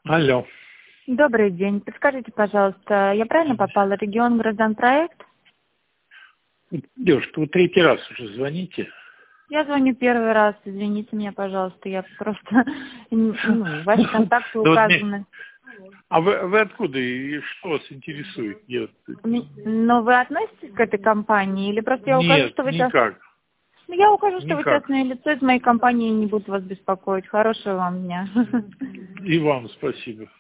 Алло. Добрый день. Подскажите, пожалуйста, я правильно попала? Регион Гражданпроект? Девушка, вы третий раз уже звоните. Я звоню первый раз. Извините меня, пожалуйста. Я просто... Ваши контакты указаны. А вы откуда и что вас интересует? Но вы относитесь к этой компании? Или просто я укажу, Нет, что вы никак. Я укажу, что вы Никак. частное лицо из моей компании, не буду вас беспокоить. Хорошего вам дня. И вам спасибо.